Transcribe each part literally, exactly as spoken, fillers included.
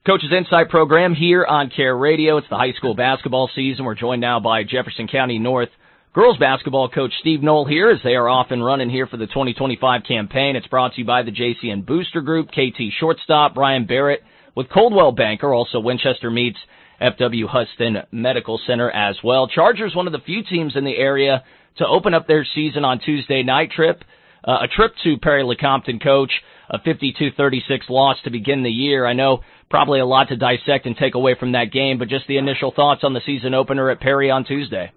Coach's Insight program here on Care Radio. It's the high school basketball season. We're joined now by Jefferson County North girls basketball coach Steve Knoll here as they are off and running here for the twenty twenty-five campaign. It's brought to you by the J C N Booster Group, K T Shortstop, Brian Barrett with Coldwell Banker, also Winchester meets F W Huston Medical Center as well. Chargers, one of the few teams in the area to open up their season on Tuesday night trip, uh, a trip to Perry-Lecompton, coach, a fifty-two thirty-six loss to begin the year. I know probably a lot to dissect and take away from that game, but just the initial thoughts on the season opener at Perry on Tuesday.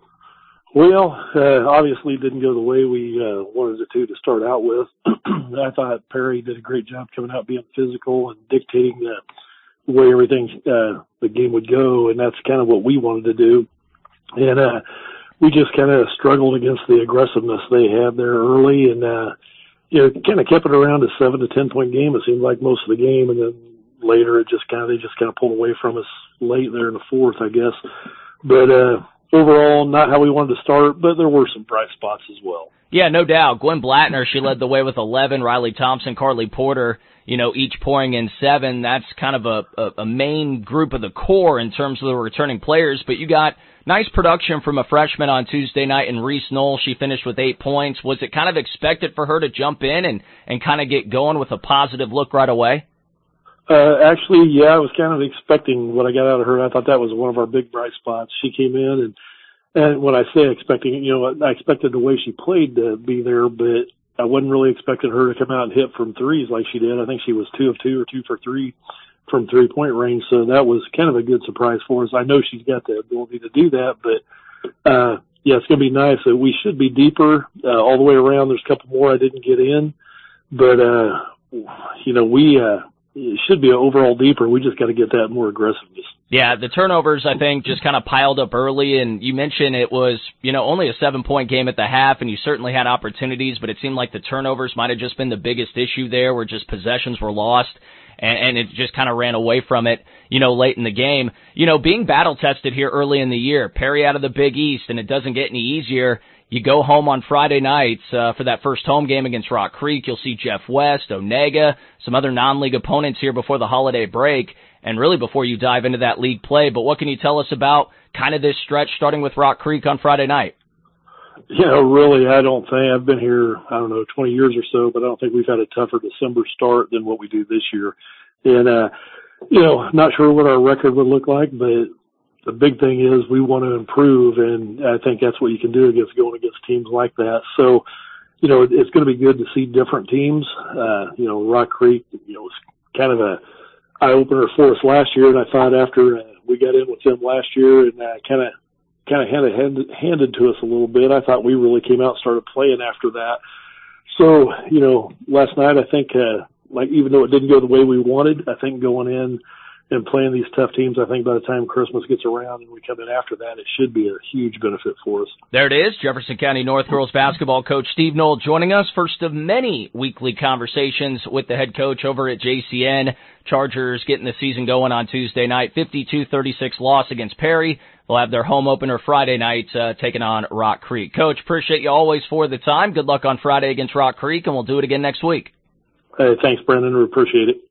Well, uh, obviously it didn't go the way we uh, wanted it to to start out with. I thought Perry did a great job coming out being physical and dictating the way everything, uh, the game would go, and that's kind of what we wanted to do. And uh, we just kind of struggled against the aggressiveness they had there early, and uh, you know, kind of kept it around a seven to ten point game. It seemed like most of the game, and then later it just kind of they just kind of pulled away from us late there in the fourth, I guess. But uh, overall, not how we wanted to start, but there were some bright spots as well. Yeah, no doubt. Gwen Blattner, she led the way with eleven. Riley Thompson, Carly Porter, you know, each pouring in seven. That's kind of a, a, a main group of the core in terms of the returning players. But you got nice production from a freshman on Tuesday night in Reese Knoll. She finished with eight points. Was it kind of expected for her to jump in and, and kind of get going with a positive look right away? Uh, actually, yeah, I was kind of expecting what I got out of her. I thought that was one of our big bright spots. She came in and, and when I say expecting, you know, I expected the way she played to be there, but I wasn't really expecting her to come out and hit from threes like she did. I think she was two of two or two for three from three point range. So that was kind of a good surprise for us. I know she's got the ability to do that, but, uh, yeah, it's going to be nice. Uh, we should be deeper, uh, all the way around. There's a couple more I didn't get in, but, uh, you know, we, uh, it should be overall deeper. We just got to get that more aggressiveness. Yeah, the turnovers, I think, just kind of piled up early, and you mentioned it was, you know, only a seven-point game at the half, and you certainly had opportunities, but it seemed like the turnovers might have just been the biggest issue there, where just possessions were lost, and, and it just kind of ran away from it, you know, late in the game. You know, being battle-tested here early in the year, Perry out of the Big East, and it doesn't get any easier. You go home on Friday nights uh, for that first home game against Rock Creek. You'll see Jeff West, Onega, some other non-league opponents here before the holiday break, and really before you dive into that league play. But what can you tell us about kind of this stretch starting with Rock Creek on Friday night? You know, really, I don't think I've been here, I don't know, twenty years or so, but I don't think we've had a tougher December start than what we do this year. And, uh, you know, not sure what our record would look like, but the big thing is we want to improve, and I think that's what you can do against going against teams like that. So, you know, it's going to be good to see different teams. Uh, you know, Rock Creek, you know, was kind of a eye-opener for us last year, and I thought after uh, we got in with them last year and uh, kind of kind of handed, handed, handed to us a little bit, I thought we really came out and started playing after that. So, you know, last night I think, uh, like even though it didn't go the way we wanted, I think going in and playing these tough teams, I think by the time Christmas gets around and we come in after that, it should be a huge benefit for us. There it is, Jefferson County North girls basketball coach Steve Knoll joining us. First of many weekly conversations with the head coach over at J C N. Chargers getting the season going on Tuesday night, fifty-two thirty-six loss against Perry. They'll have their home opener Friday night uh, taking on Rock Creek. Coach, appreciate you always for the time. Good luck on Friday against Rock Creek, and we'll do it again next week. Hey, thanks, Brendan. We appreciate it.